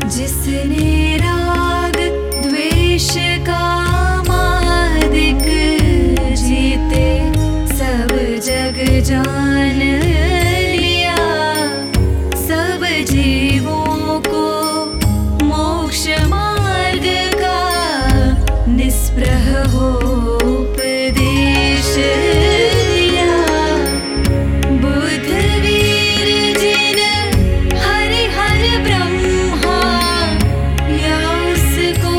जिसने राग द्वेष का मादिक जीते सब जग जान लिया। सब जीवों को मोक्ष मार्ग का निस्पृह हो उपदेश दिया। बुद्ध वीर जिन हरि हर ब्रह्मा या उसको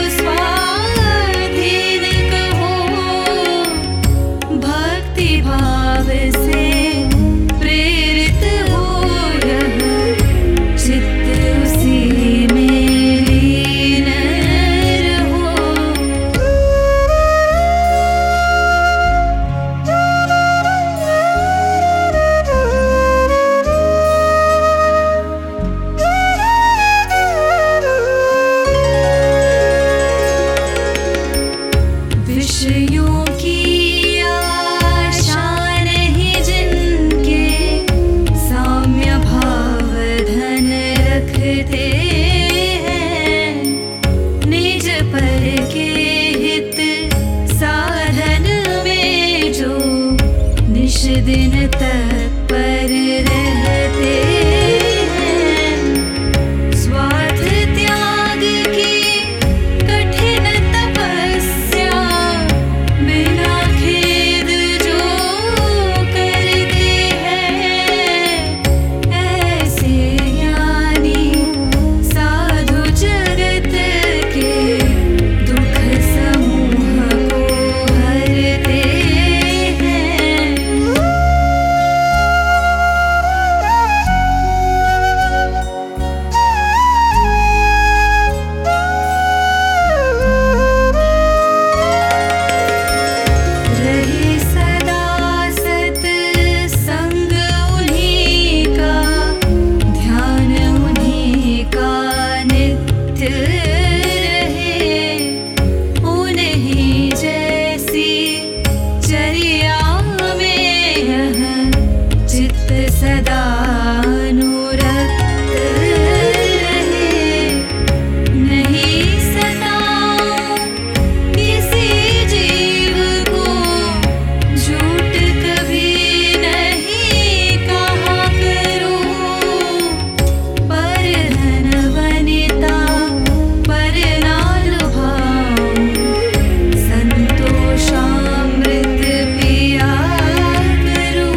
स्वाधीन कहो। भक्ति भाव से प्रेरित हो यह चित्त उसी में लीन रहो। विषयों की आशा नहीं जिनके साम्य भाव धन रखते हैं। निज पर के हित साधन में जो निश दिन तत्पर रहते हैं। स्वार्थ त्याग की कठिन तपस्या बिना खेद जो करते हैं। ऐसे ज्ञानी साधु जगत के दुख समूह को हरते हैं। रहे सदा सत्संग उन्हीं का, ध्यान उन्हीं का नित्य रहे। उन्हीं जैसी चर्या में यह चित्त सदा अनुरक्त रहे। नहीं सताऊं किसी जीव को, झूठ कभी नहीं कहा करूं। पर धन वनिता पर ना लुभाऊं, संतोषामृत पिया करूं।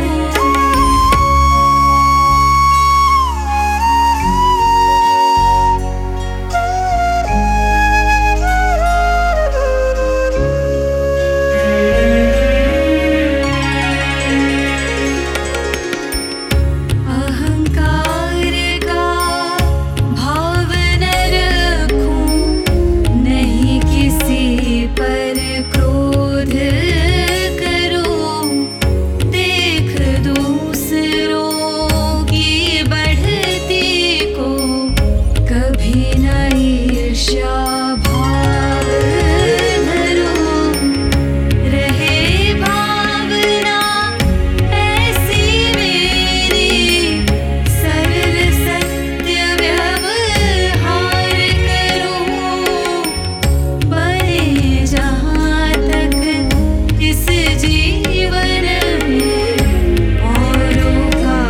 अहंकार का भाव न रखूं, नहीं किसी पर क्रोध करूं। देख दूसरों की बढ़ती को कभी न ईर्ष्या भाव धरूं। रहे भावना ऐसी मेरी, सरल सत्य व्यवहार करूं। बने जहाँ तक इस जीवन में औरों का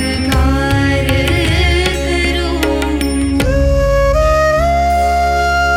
उपकार करूं।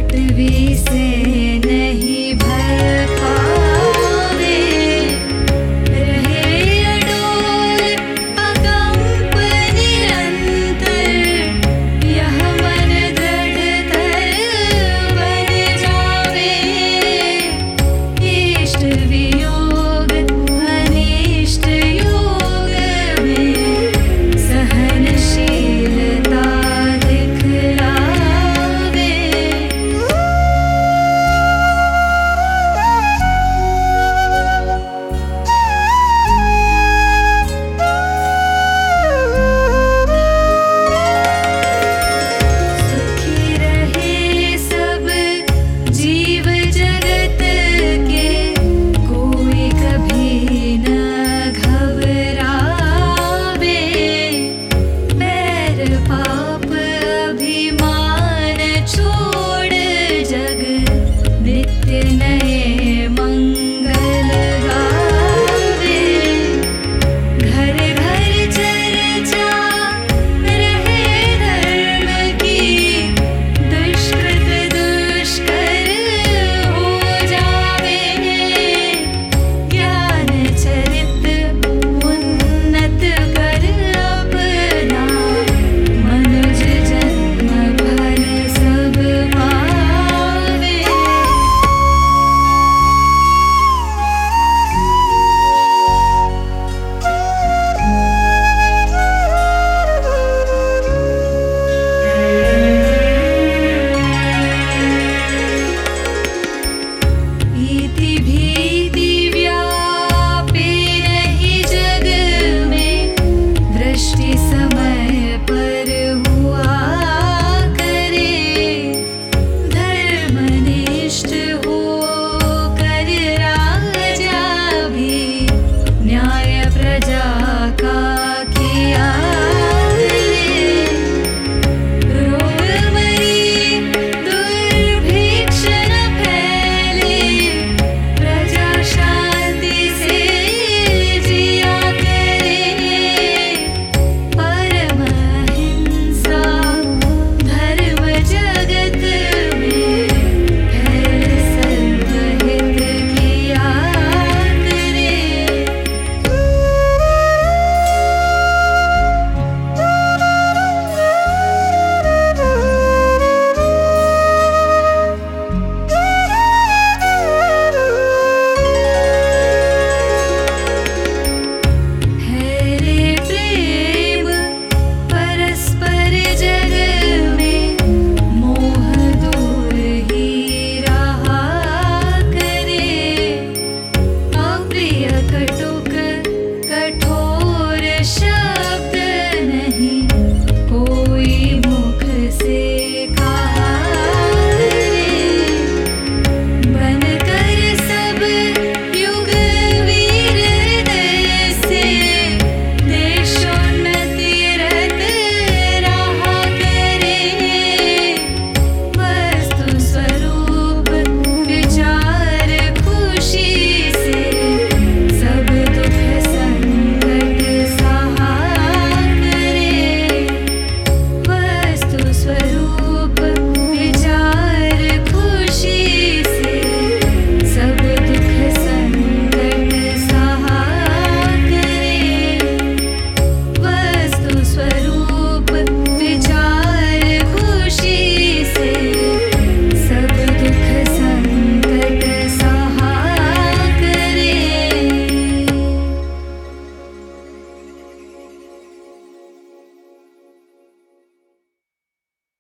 पृथ्वी से